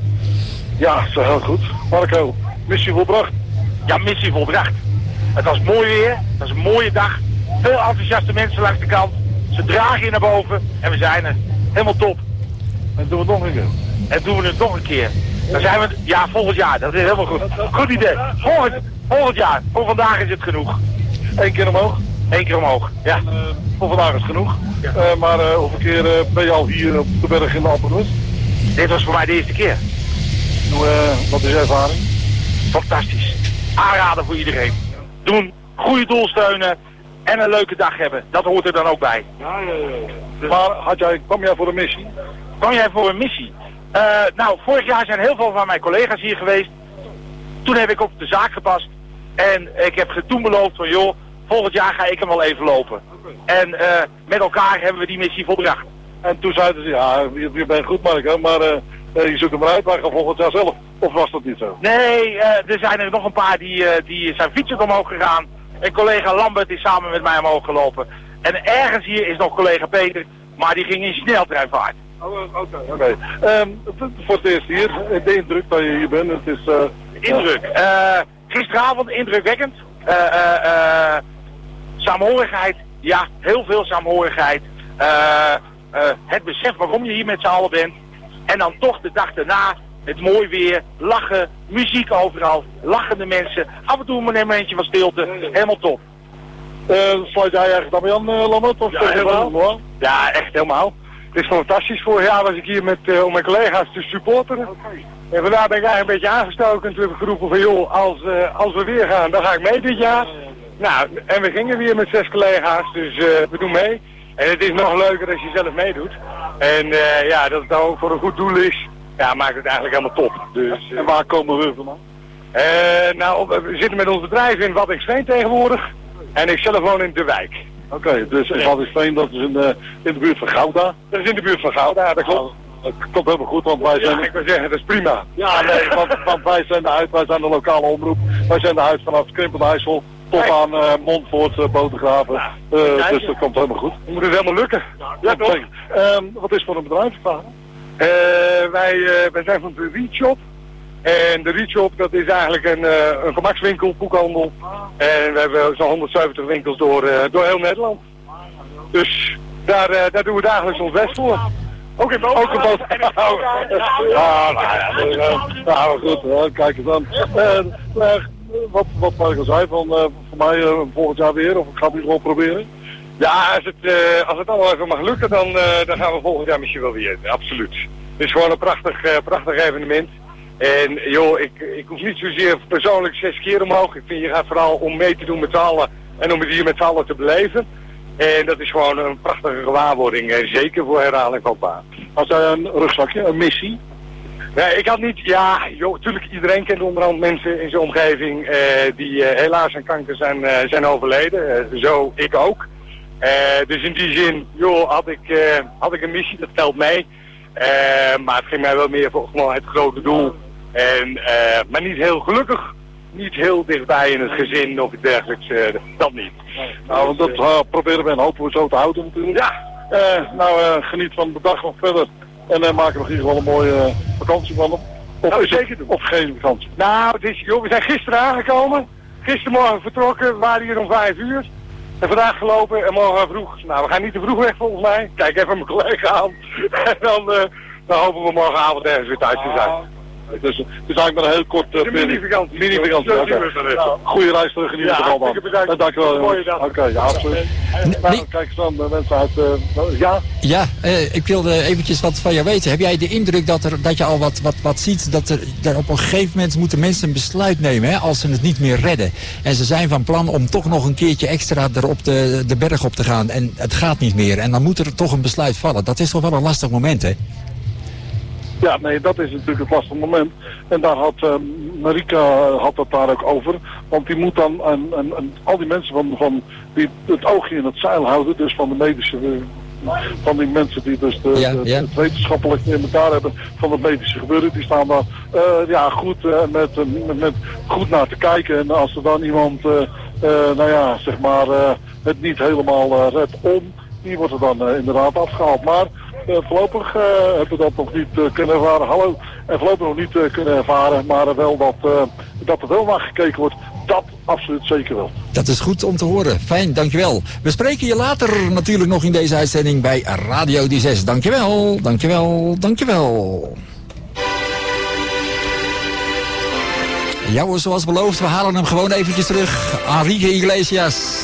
Ja, zo heel goed. Marco, missie volbracht. Ja, missie volbracht. Het was mooi weer. Het was een mooie dag. Veel enthousiaste mensen langs de kant. Ze dragen je naar boven en we zijn er. Helemaal top. En doen we het nog een keer. En doen we het nog een keer. Dan zijn we, ja, volgend jaar. Dat is helemaal goed. Goed idee. Volgend, volgend jaar. Voor vandaag is het genoeg. Eén keer omhoog. Eén keer omhoog, ja. En, uh, voor vandaag is het genoeg. Ja. Uh, maar uh, hoeveel keer uh, ben je al hier op de berg in de Alpe d'Huez? Dit was voor mij de eerste keer. Hoe, uh, wat is je ervaring? Fantastisch. Aanraden voor iedereen. Doen, goede doel steunen en een leuke dag hebben. Dat hoort er dan ook bij. Ja, ja, ja. Dus... Maar had jij, kwam jij voor een missie? Kwam jij voor een missie? Uh, nou, vorig jaar zijn heel veel van mijn collega's hier geweest. Toen heb ik op de zaak gepast. En ik heb toen beloofd van joh, volgend jaar ga ik hem wel even lopen. Okay. En uh, met elkaar hebben we die missie volbracht. En toen zeiden ze, ja, je, je bent goed Marco, maar uh, je zoekt hem eruit, maar gaan volgend jaar zelf. Of was dat niet zo? Nee, uh, er zijn er nog een paar die, uh, die zijn fietsend omhoog gegaan. En collega Lambert is samen met mij omhoog gelopen. En ergens hier is nog collega Peter, maar die ging in sneltreinvaart. Oh, oké, okay, oké. Okay. Um, voor het eerst hier, de indruk dat je hier bent, het is... Uh, indruk? Uh, gisteravond indrukwekkend. Uh, uh, uh, saamhorigheid, ja, heel veel saamhorigheid. Uh, uh, het besef waarom je hier met z'n allen bent. En dan toch de dag daarna, het mooi weer, lachen, muziek overal, lachende mensen. Af en toe een momentje van stilte, helemaal top. Uh, sluit jij eigenlijk dan bij aan, uh, Lambert? Of ja, helemaal. Ja, echt helemaal. Het is fantastisch. Vorig jaar was ik hier met uh, om mijn collega's te supporteren. Okay. En vandaar ben ik eigenlijk een beetje aangestoken en toen heb ik geroepen van joh, als, uh, als we weer gaan, dan ga ik mee dit jaar. Nou, en we gingen weer met zes collega's, dus uh, we doen mee. En het is nog leuker als je zelf meedoet. En uh, ja, dat het dan ook voor een goed doel is, ja, maakt het eigenlijk helemaal top. Dus, uh, en waar komen we vandaan? Uh, nou, we zitten met ons bedrijf in Waddinxveen tegenwoordig. En ik zelf woon in De Wijk. Oké, okay, dus in Waddinxveen, dat is in de, in de buurt van Gouda? Dat is in de buurt van Gouda, dat klopt. Dat komt helemaal goed, want wij zijn... Ja, ik wil zeggen, dat is prima. Ja, nee, want, want wij zijn de uit, wij zijn de lokale omroep. Wij zijn de uit vanaf Krimpende IJssel tot aan uh, Montfort, uh, Bodegraven. Uh, dus dat komt helemaal goed. Moet het helemaal lukken. Ja, klopt. Um, wat is voor een bedrijf? Uh, wij, uh, wij zijn van de Reach Shop. En de Reach Shop, dat is eigenlijk een, uh, een gemakswinkel, boekhandel. En we hebben zo'n honderdzeventig winkels door, uh, door heel Nederland. Dus daar, uh, daar doen we dagelijks ons best voor. Ook in boven. Ook in boven. Ja, nou ja, nou goed, uh, kijk eens aan. Uh, uh, wat, wat Marco zei, van uh, voor mij uh, volgend jaar weer, of ik ga het nu gewoon proberen. Ja, als het, uh, als het allemaal even mag lukken, dan, uh, dan gaan we volgend jaar misschien wel weer. Absoluut. Het is gewoon een prachtig, uh, prachtig evenement. En joh, ik, ik hoef niet zozeer persoonlijk zes keer omhoog. Ik vind je gaat vooral om mee te doen met z'n allen en om het hier met z'n allen te beleven. En dat is gewoon een prachtige gewaarwording, uh, zeker voor herhaling van baan. Had jij een rugzakje, een missie? Nee, ik had niet, ja, joh, natuurlijk iedereen kent onderhand mensen in zijn omgeving uh, die uh, helaas aan kanker zijn, uh, zijn overleden. Uh, zo, ik ook. Uh, dus in die zin, joh, had ik, uh, had ik een missie, dat telt mee. Uh, maar het ging mij wel meer voor gewoon het grote doel. En, uh, maar niet heel gelukkig, niet heel dichtbij in het gezin of iets dergelijks, uh, dat niet. Nou, want dat uh, proberen we en hopen we zo te houden natuurlijk. Ja. Uh, nou, uh, geniet van de dag nog verder. En uh, maken we nog in ieder geval een mooie uh, vakantie van hem. Of, nou, zeker doen. Of geen vakantie. Nou, het is, joh, we zijn gisteren aangekomen. Gistermorgen vertrokken, we waren hier om vijf uur. En vandaag gelopen en morgen vroeg. Nou, we gaan niet te vroeg weg volgens mij. Kijk even mijn collega aan. En dan, uh, dan hopen we morgenavond ergens weer thuis te zijn. Het is, het is eigenlijk maar een heel kort uh, mini-vakantie. Mini-vakantie. Okay. Nou, goeie reis terug in ieder geval dan. En dankjewel. Oké, okay, ja, absoluut. Nou, kijk eens dan, uh, mensen uit... Uh, ja? Ja, uh, ik wilde eventjes wat van jou weten. Heb jij de indruk dat, er, dat je al wat, wat, wat ziet, dat er, er op een gegeven moment moeten mensen een besluit nemen, hè, als ze het niet meer redden. En ze zijn van plan om toch nog een keertje extra er op de, de berg op te gaan. En het gaat niet meer. En dan moet er toch een besluit vallen. Dat is toch wel een lastig moment, hè? Ja, nee, dat is natuurlijk het lastige moment. En daar had uh, Marika had het daar ook over. Want die moet dan, en, en, en al die mensen van, van die het oogje in het zeil houden, dus van de medische, van die mensen die dus de, ja, de, ja. het wetenschappelijk in elkaar hebben van het medische gebeuren, die staan daar uh, ja, goed, uh, met, met, met goed naar te kijken. En als er dan iemand, uh, uh, nou ja, zeg maar, uh, het niet helemaal uh, redt om, die wordt er dan uh, inderdaad afgehaald. Maar Uh, voorlopig uh, hebben we dat nog niet uh, kunnen ervaren. Hallo. En voorlopig nog niet uh, kunnen ervaren. Maar uh, wel dat, uh, dat er wel naar gekeken wordt. Dat absoluut zeker wel. Dat is goed om te horen. Fijn, dankjewel. We spreken je later natuurlijk nog in deze uitzending bij Radio D zes. Dankjewel, dankjewel, dankjewel. Ja, zoals beloofd, we halen hem gewoon eventjes terug. Enrique Iglesias.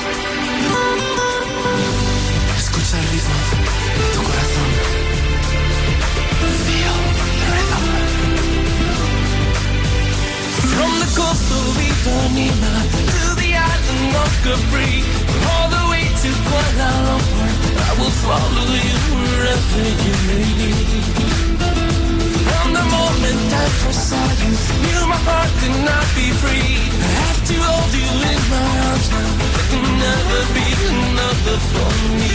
Ipanema to the island of Capri, all the way to Kuala Lumpur. I will follow you wherever you may be. From the moment I first saw you, knew my heart could not be free. I have to hold you in my arms now. There can never be another for me.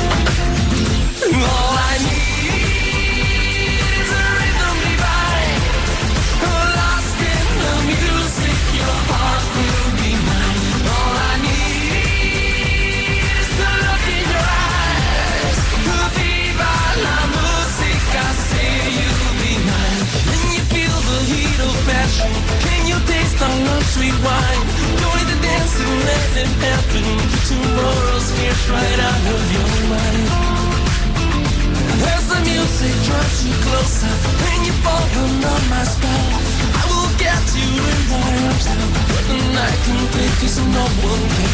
All I need is a rhythm divine, lost in the music. Your heart will be mine. All I need is to look in your eyes. Viva la musica, say you'll be mine. Can you feel the heat of passion? Can you taste our love sweet wine? Join the dance and let it happen. Tomorrow's scares right out of your mind. As the music draws you closer and you fall under my spell, I will get you in my arms now. But the night can take, 'cause no one can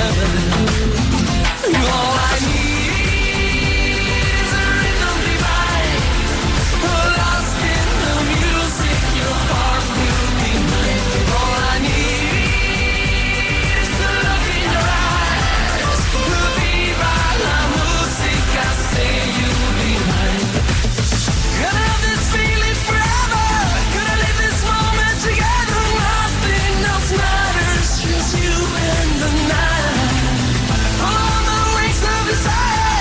tell. All I need is a rhythm divine, lost in the music. Your heart will be mine. All I need is to look in your eyes. Viva la musica, say you'll be mine. Gonna have this feeling forever. Gonna live this moment together. Nothing else matters, just you and the night. On the wings of desire.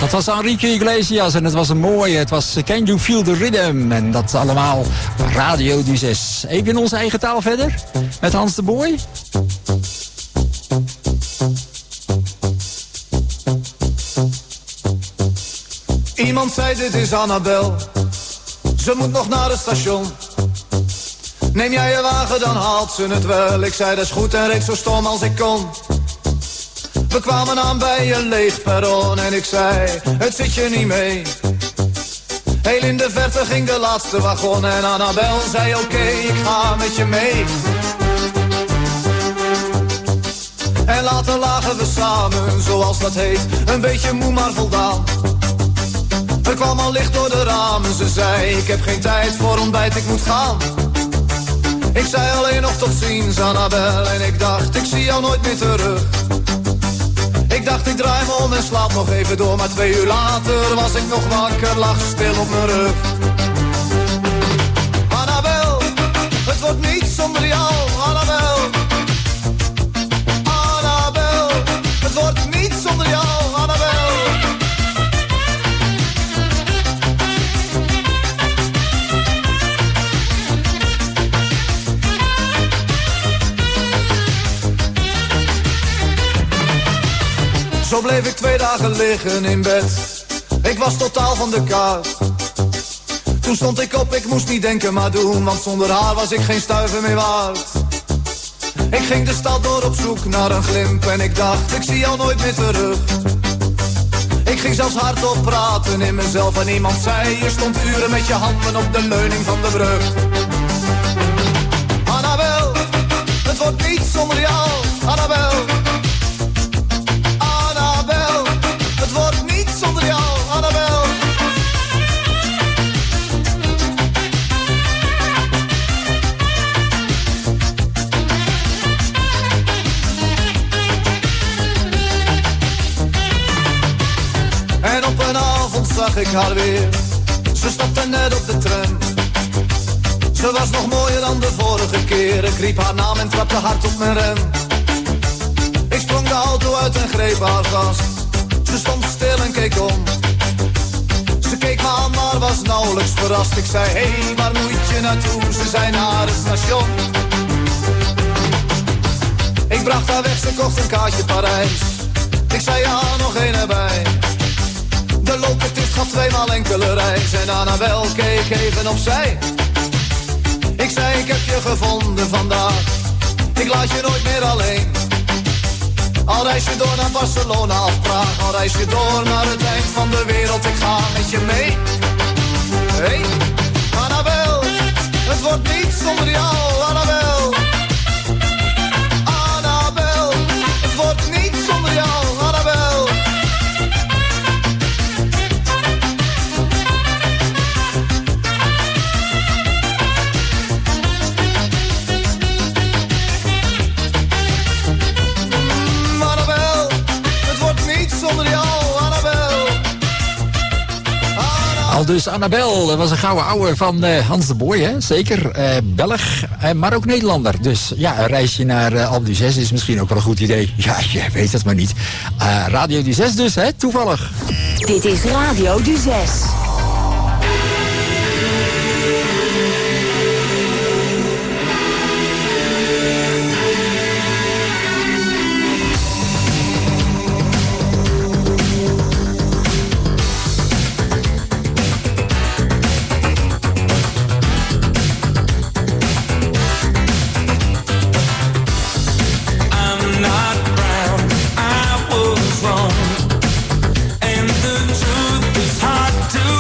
Het was Enrique Iglesias en het was een mooie. Het was Can You Feel the Rhythm? En dat allemaal Radio Du zes. Even in onze eigen taal verder met Hans de Boy. Iemand zei dit is Annabel, ze moet nog naar het station. Neem jij je wagen, dan haalt ze het wel. Ik zei dat is goed en reed zo stom als ik kon. We kwamen aan bij een leeg perron en ik zei, het zit je niet mee. Heel in de verte ging de laatste wagon en Annabel zei oké, okay, ik ga met je mee. En later lagen we samen, zoals dat heet, een beetje moe maar voldaan. Er kwam al licht door de ramen, ze zei, ik heb geen tijd voor ontbijt, ik moet gaan. Ik zei alleen nog tot ziens, Annabel, en ik dacht, ik zie jou nooit meer terug. Ik dacht, ik draai me om en slaap nog even door, maar twee uur later was ik nog wakker, lag stil op mijn rug. Annabel, het wordt niet zonder jou, Annabel. Annabel, het wordt niet zonder jou, Annabel. Zo bleef ik twee dagen liggen in bed. Ik was totaal van de kaart. Toen stond ik op, ik moest niet denken maar doen, want zonder haar was ik geen stuiver meer waard. Ik ging de stad door op zoek naar een glimp en ik dacht, ik zie jou nooit meer terug. Ik ging zelfs hardop praten in mezelf en iemand zei, je stond uren met je handen op de leuning van de brug. Annabel, het wordt niet zonder jou, Annabel. Het wordt niet zonder jou, Annabel. En op een avond zag ik haar weer. Ze stapte net op de tram. Ze was nog mooier dan de vorige keer. Ik riep haar naam en trapte hard op mijn rem. Ik sprong de auto uit en greep haar vast. Ze stond stil en keek om. Ze keek me aan, maar was nauwelijks verrast. Ik zei, hé, hey, waar moet je naartoe? Ze zei, naar het station. Ik bracht haar weg, ze kocht een kaartje Parijs. Ik zei, ja, nog één erbij. De loopetijd gaf tweemaal enkele reis. En Annabel keek even opzij. Ik zei, ik heb je gevonden vandaag. Ik laat je nooit meer alleen. Al reis je door naar Barcelona of Praag, al reis je door naar het eind van de wereld, ik ga met je mee. Hey, Annabel, het wordt niet zonder jou, Annabel. Annabel, het wordt niet zonder jou, Annabel. Zonder jou, Annabel. Al dus Annabel, dat was een gouden ouwe van uh, Hans de Boy, hè? Zeker. Uh, Belg, uh, maar ook Nederlander. Dus ja, een reisje naar uh, Alpe d'Huez is misschien ook wel een goed idee. Ja, je weet het maar niet. Uh, Radio Du zes dus, hè? Toevallig. Dit is Radio Du zes. To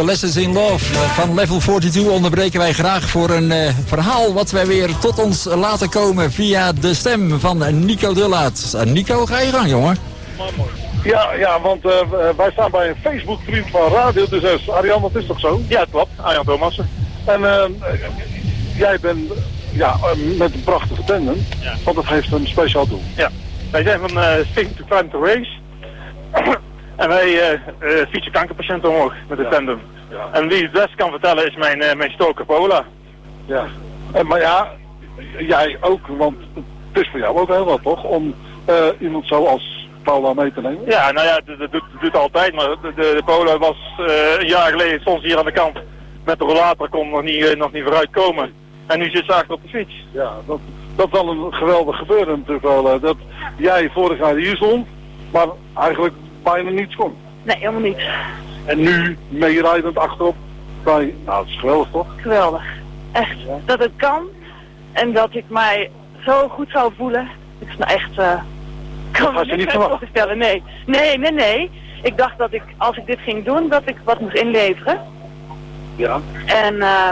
Lessons in Love van Level tweeënveertig onderbreken wij graag voor een uh, verhaal wat wij weer tot ons laten komen via de stem van Nico Dullaert. Uh, Nico, ga je gang, jongen. Ja, ja, want uh, wij staan bij een Facebook-vriend van Radio D zes. Arjan, dat is toch zo? Ja, klopt. Arjan Thomassen. En uh, jij bent ja, uh, met een prachtige tandem, ja. Want dat heeft een speciaal doel. Ja, wij zijn van uh, Stichting to Climb to Race. En wij uh, uh, fietsen kankerpatiënten omhoog met de ja. tandem. Ja. En wie het best kan vertellen is mijn, uh, mijn stoker Paula. Ja, en, maar ja, jij ook, want het is voor jou ook heel wat toch, om uh, iemand zoals Paula mee te nemen? Ja, nou ja, dat, dat, doet, dat doet altijd, maar de, de, de Paula was uh, een jaar geleden, stond ze hier aan de kant met de rollator, kon nog niet, uh, nog niet vooruit komen. En nu zit ze achter op de fiets. Ja, dat, dat is wel een geweldig gebeuren natuurlijk wel, uh, dat jij vorig jaar hier stond, maar eigenlijk bijna niets kon. Nee, helemaal niet. En nu meerijdend achterop bij, nou het is geweldig toch? Geweldig. Echt, ja. Dat het kan en dat ik mij zo goed zou voelen. Ik is nou echt, uh, kan me niks meer voorstellen. Nee, nee, nee, nee. Ik dacht dat ik, als ik dit ging doen, dat ik wat moest inleveren. Ja. En uh,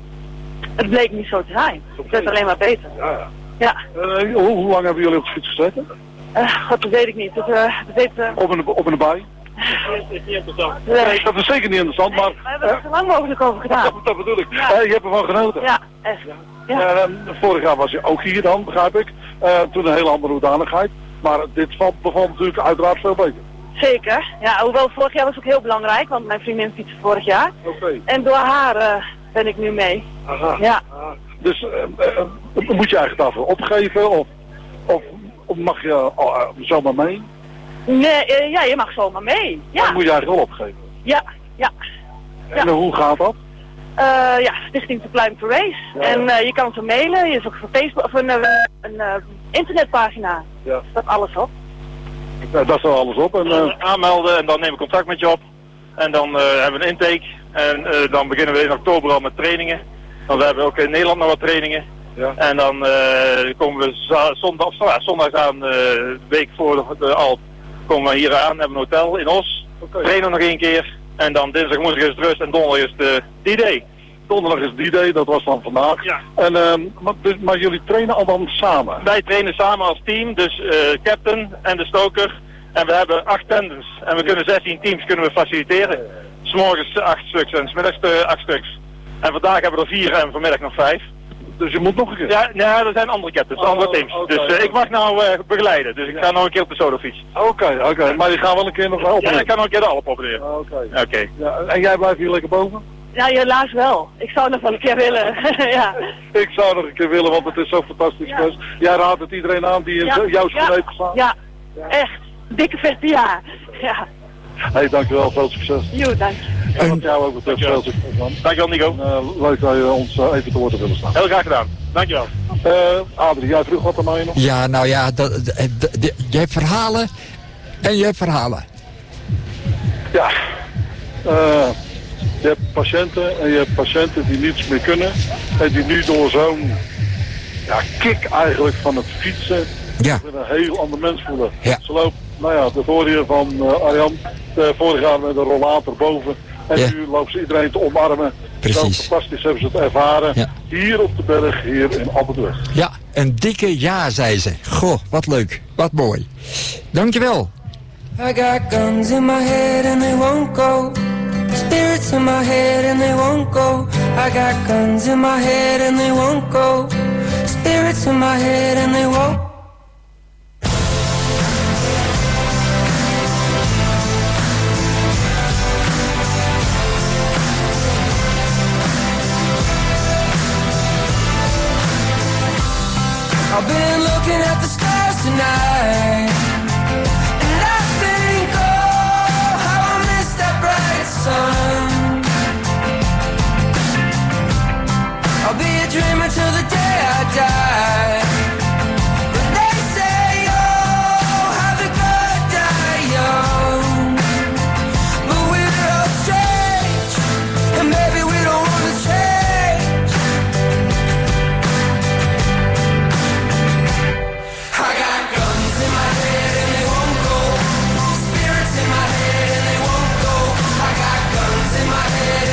het bleek niet zo te zijn. Het werd alleen maar beter. Ja, ja. Ja. Uh, hoe, hoe lang hebben jullie op de fiets gezeten? Uh, God, dat weet ik niet. Dat, uh, dat weet, uh... Op een, op een bij? Dat is niet interessant. Nee, dat is zeker niet interessant, maar... We hebben er zo lang mogelijk over gedaan. Dat, dat bedoel ik. Ja. Uh, je hebt ervan genoten. Ja, echt. Ja. Ja. Uh, vorig jaar was je ook hier dan, begrijp ik. Uh, toen een hele andere hoedanigheid. Maar dit valt, bevalt natuurlijk uiteraard veel beter. Zeker. Ja, hoewel vorig jaar was ook heel belangrijk, want mijn vriendin fietste vorig jaar. Oké. Okay. En door haar uh, ben ik nu mee. Aha. Ja. Aha. Dus uh, uh, moet je eigenlijk daarvoor opgeven of, of, of mag je uh, zomaar mee? Nee, uh, ja, je mag zomaar mee. Ja. Dan moet je eigenlijk wel opgeven. Ja, ja. En ja. hoe gaat dat? Uh, ja, Stichting to Climb to Race. Ja, en uh, je kan ze mailen, je is ook voor Facebook of een, uh, een uh, internetpagina. Ja. Er staat alles op. Ja, daar staat alles op. En, uh... aanmelden en dan nemen we contact met je op. En dan uh, hebben we een intake. En uh, dan beginnen we in oktober al met trainingen. Want we hebben ook in Nederland nog wat trainingen. Ja. En dan uh, komen we zondag, of, ja, zondag aan de uh, week voor de, de Alp. Komen we hier aan, hebben een hotel in Os. Okay. Trainen nog één keer. En dan dinsdag, woensdag is het rust en donderdag is de D-Day. Donderdag is D-Day, dat was dan vandaag. Ja. En, uh, maar, maar jullie trainen al dan samen? Wij trainen samen als team, dus uh, captain en de stoker. En we hebben acht tandems. En we kunnen zestien teams kunnen we faciliteren. 'S morgens acht stuks en 's middags uh, acht stuks. En vandaag hebben we er vier en vanmiddag nog vijf. Dus je moet nog een keer? Ja, ja, er zijn andere captains, oh, andere teams. Okay, dus uh, okay. Ik mag nou uh, begeleiden, dus ik ga nog een keer op de solofiets. Oké, okay, oké. Okay. Maar je gaat wel een keer nog helpen? Ja, ik ga nog een keer de Alp opereren. Oké. Okay. Okay. Ja, en jij blijft hier lekker boven? Ja, helaas wel. Ik zou nog wel een keer willen. Ja. Ik zou nog een keer willen, want het is zo fantastisch. Ja. Jij raadt het iedereen aan die in ja. jouw schoen ja. heeft gestaan? Ja. ja, echt. Dikke vette ja. Ja. Hé, hey, dankjewel. Veel succes. Jo, dank je. En met jou ook betreft veel succes, man. Dankjewel, Nico. En, uh, leuk dat je ons uh, even te woord willen staan. Heel graag gedaan. Dankjewel. Uh, Adrie, jij vroeg wat aan mij nog? Ja, nou ja, dat, dat, dat, je hebt verhalen en je hebt verhalen. Ja. Uh, je hebt patiënten en je hebt patiënten die niets meer kunnen. En die nu door zo'n ja, kick eigenlijk van het fietsen ja. met een heel ander mens voelen. Ja. Ze loopt, nou ja, dat hoorde je van uh, Arjan, uh, vorig jaar met een rollator boven. En ja. nu loopt ze iedereen te omarmen. Precies. Zo fantastisch hebben ze het ervaren. Ja. Hier op de berg, hier in Appeldoorn. Ja, een dikke ja, zei ze. Goh, wat leuk. Wat mooi. Dankjewel. I got guns in my head and they won't go. Spirits in my head and they won't go. I got guns in my head and they won't go. Spirits in my head and they won't. I've been looking at the stars tonight, and I think, oh, how I miss that bright sun. I'll be a dreamer till the day I die. But they say, oh, how the good die young. But we're all strange, and maybe we don't want to change. I got guns in my head and they won't go. Spirits in my head and they won't go. I got guns in my head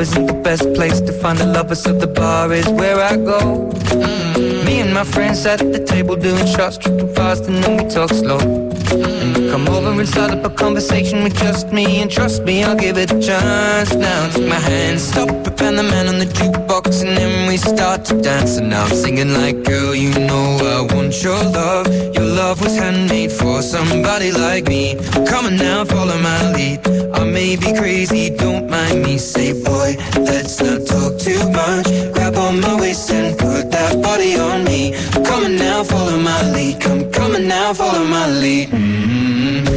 isn't the best place to find a lover, so the bar is where I go. Mm. Me and my friends at the table doing shots, tripping fast and then we talk slow. And you come over and start up a conversation with just me, and trust me, I'll give it a chance. Now take my hand, stop it, and the man on the jukebox, and then we start to dance. And now I'm singing like, girl, you know I want your love. Your love was handmade for somebody like me. Come on now, follow my lead. I may be crazy, don't mind me. Say, boy, let's not talk too much. Grab on my waist and put that body on me. Come on now, follow my lead. Come, come on now, follow my lead. Mm-hmm.